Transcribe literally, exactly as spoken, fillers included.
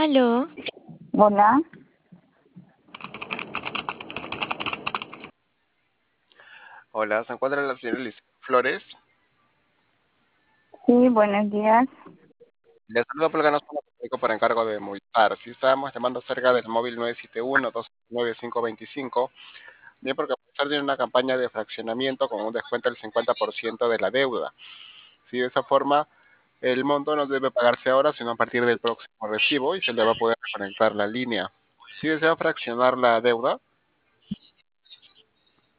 Aló, Hola, Hola, ¿se encuentra la señora Liz Flores? sí, buenos días. Le saludo por el canal telefónico por encargo de Movistar. Sí, estábamos llamando acerca del móvil nueve siete uno, dos nueve cinco dos cinco. Bien, porque Movistar tiene una campaña de fraccionamiento con un descuento del cincuenta por ciento de la deuda. Sí, de esa forma, el monto no debe pagarse ahora, sino a partir del próximo recibo y se le va a poder reconectar la línea. Si desea fraccionar la deuda,